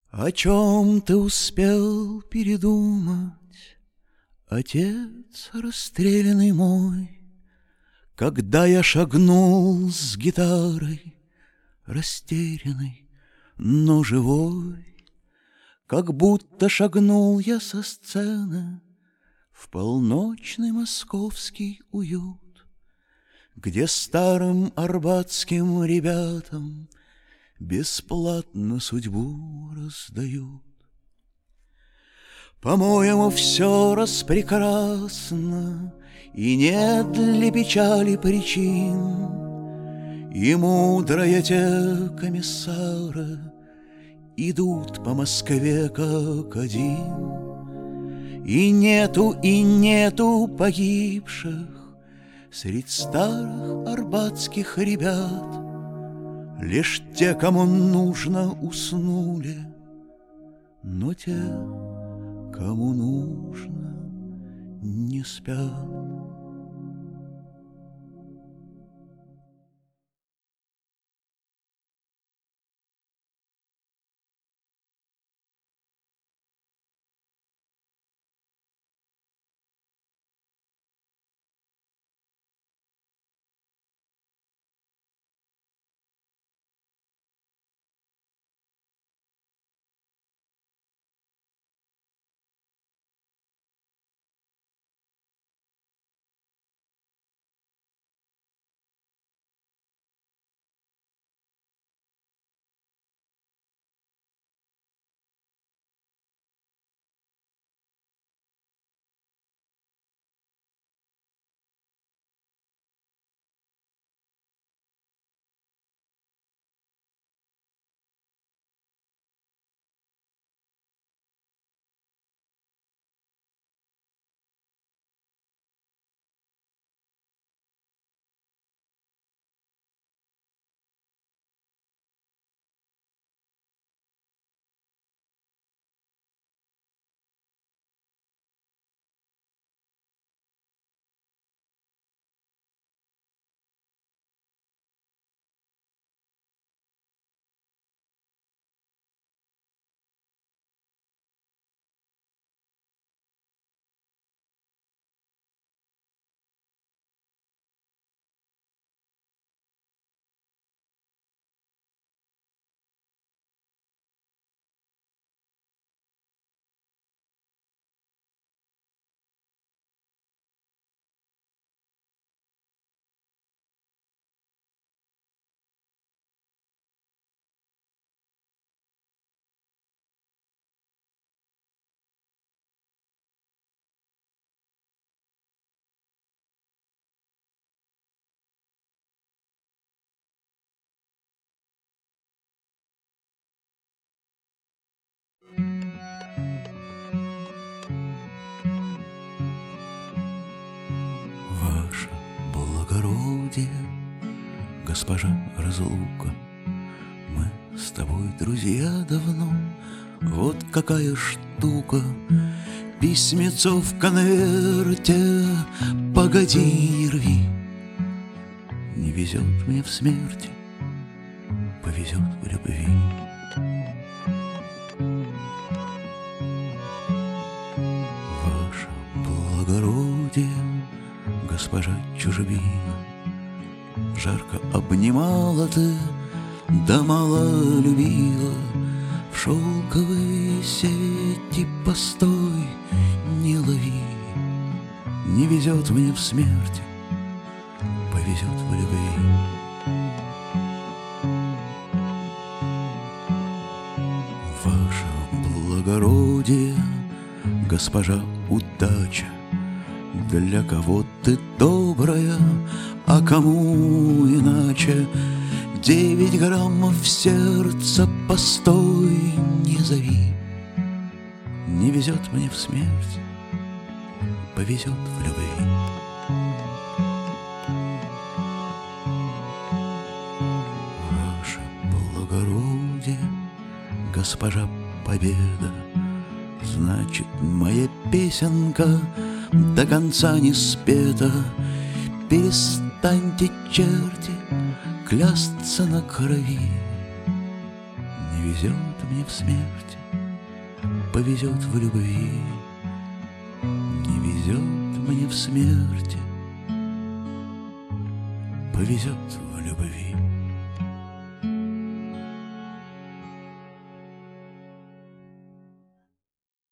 О чем ты успел передумать, отец расстрелянный мой, когда я шагнул с гитарой, растерянный, но живой? Как будто шагнул я со сцены в полночный московский уют, где старым арбатским ребятам бесплатно судьбу раздают. По-моему, все распрекрасно, и нет для печали причин, и мудрые те комиссары идут по Москве как один. И нету погибших средь старых арбатских ребят, лишь те, кому нужно, уснули, но те, кому нужно, не спят. Ваше благородие, госпожа Разлука, мы с тобой друзья давно. Вот какая штука, письмецо в конверте, погоди, не рви. Не везет мне в смерти, повезет в любви. Ваше благородие, госпожа Чужбина, жарко обнимала ты, да мало любила. В шелковые сети постой, не лови. Не везет мне в смерти, повезет в любви. Ваше благородие, госпожа Удача, для кого ты добрая, а кому иначе? 9 граммов сердца, постой, не зови. Не везет мне в смерть, повезет в любви. Ваше благородие, госпожа Победа, значит, моя песенка до конца не спета. Перестаньте, черти, клясться на крови. Не везет мне в смерти, повезет в любви. Не везет мне в смерти, повезет в любви.